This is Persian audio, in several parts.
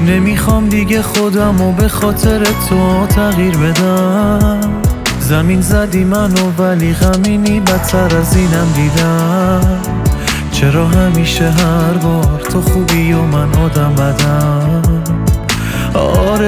نمیخوام دیگه خودمو به خاطر تو تغییر بدم. زمین زدی منو ولی غمینی بدتر از اینم دیدم. چرا همیشه هر بار تو خوبی و من آدم بدم؟ آره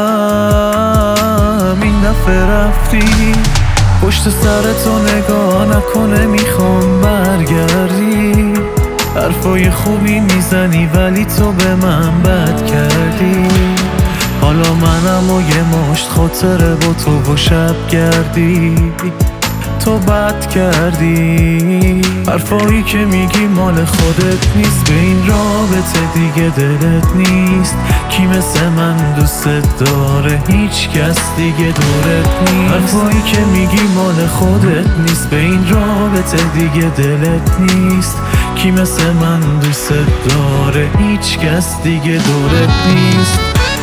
بدم. این دفعه رفتی پشت سرتو نگاه نکنه، میخوام برگردی. حرفای خوبی میزنی ولی تو به من بد کردی. حالا منم و یه مشت خاطره با تو و شب گردی. تو بد کردی. حرفایی که میگی مال خودت نیست، به این رابطه دیگه دلت نیست. کی مثل من دوست داره؟ هیچ کس دیگه دورت نیست. حرفایی که میگی مال خودت نیست، به این رابطه دیگه دلت نیست. کی مثل من دوست داره؟ هیچ کس دیگه دورت نیست.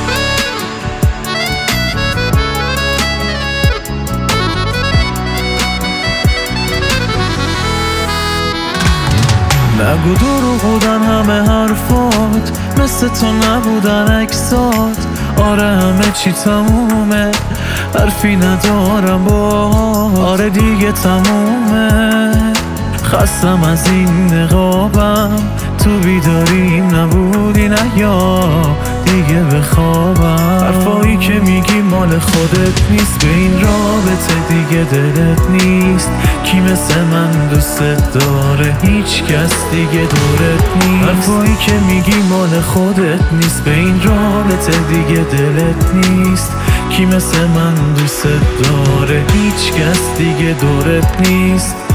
نگو دروغ بودن همه حرفات، مثل تو نبودن عکسات. آره همه چی تمومه، حرفی ندارم آره دیگه تمومه. خستم از این نقابم، تو بیداریم نبودی نه یا دیگه بخوابم. حرفایی که میگی مال خودت نیست، به این رابطه دیگه دلت نیست. کی مثل من دوست داره؟ هیچ کس دیگه دورت نیست. حرفایی که میگی مال خودت نیست، به این رابطه دیگه دلت نیست. کی مثل من دوست داره؟ هیچ کس دیگه دورت نیست.